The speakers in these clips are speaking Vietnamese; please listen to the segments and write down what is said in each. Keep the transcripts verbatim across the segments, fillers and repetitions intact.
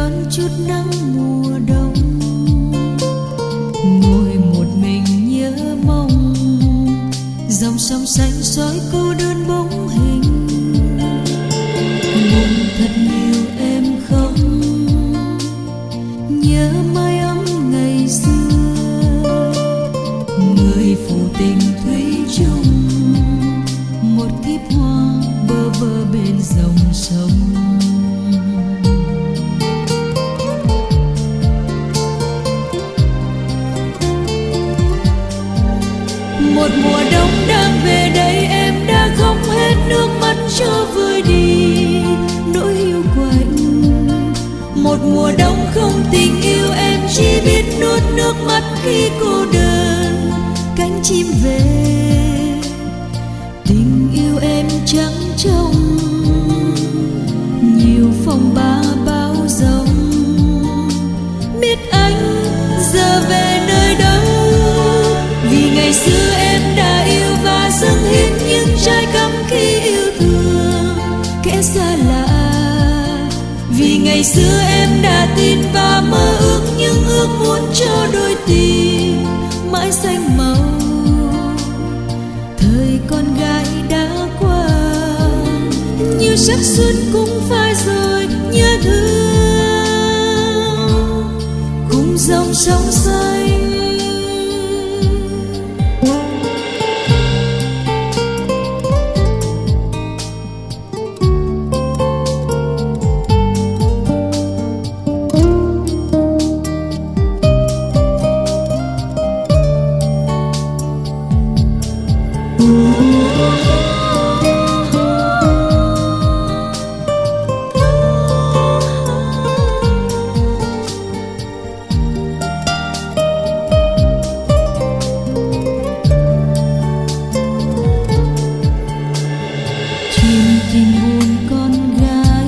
đón chút nắng mùa đông, ngồi một mình nhớ mong dòng sông xanh soi cô đơn bóng hình. Buồn thật nhiều em không nhớ mái ấm ngày xưa, người phụ tình thủy chung một kiếp hoa bơ vơ bên dòng sông. Một mùa đông đang về đây, em đã không hết nước mắt cho vơi đi nỗi hiu quạnh. Một mùa đông không tình yêu, em chỉ biết nuốt nước mắt khi cô đơn cánh chim về. Tình yêu em trắng trong nhiều phong ba bão giông, biết anh giờ về nơi đâu. Vì ngày xưa em đã yêu và dâng hết những trái cắm khi yêu thương kẻ xa lạ. Vì ngày xưa em đã tin và mơ ước những ước muốn cho đôi tình mãi xanh màu. Thời con gái đã qua, như sắc xuân cũng phai rồi, nhớ thương cùng dòng sông xanh. Tình buồn con gái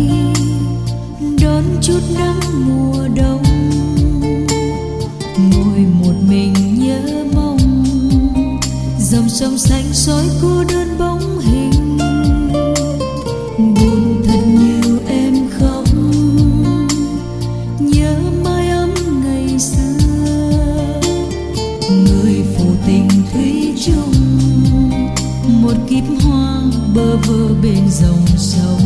đón chút nắng mùa đông, ngồi một mình nhớ mong dòng sông xanh soi cô đơn bóng hình. Buồn thật nhiều em không nhớ mái ấm ngày xưa, người phụ tình thủy chung một kiếp hoa bơ vơ bên dòng sông.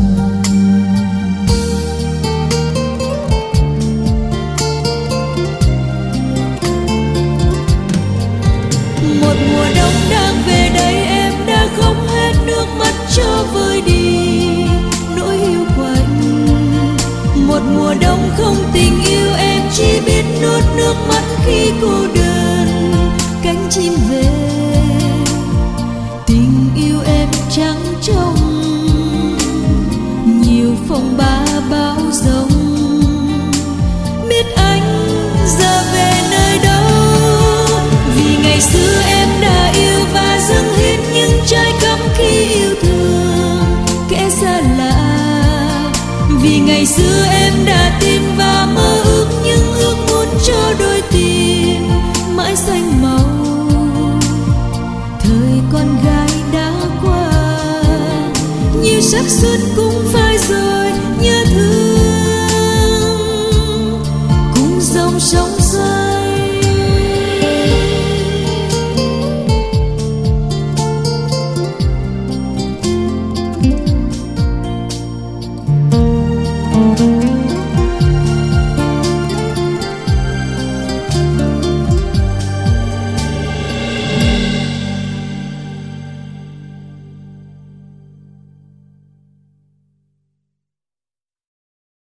Một mùa đông đang về đây, em đã không hết nước mắt cho vơi đi nỗi hiu quạnh. Một mùa đông không tình yêu, em chỉ biết nuốt nước mắt khi cô đơn cánh chim về. Tình yêu em trắng trong nhiều phong ba bão giông, biết anh giờ về nơi đâu. Vì ngày xưa em đã yêu và dâng hết những trái cắm khi yêu thương kẻ xa lạ. Vì ngày xưa em đã tin và mơ ước những ước muốn cho đôi tình mãi xanh màu. Thời con gái đã qua, như sắc xuân cũng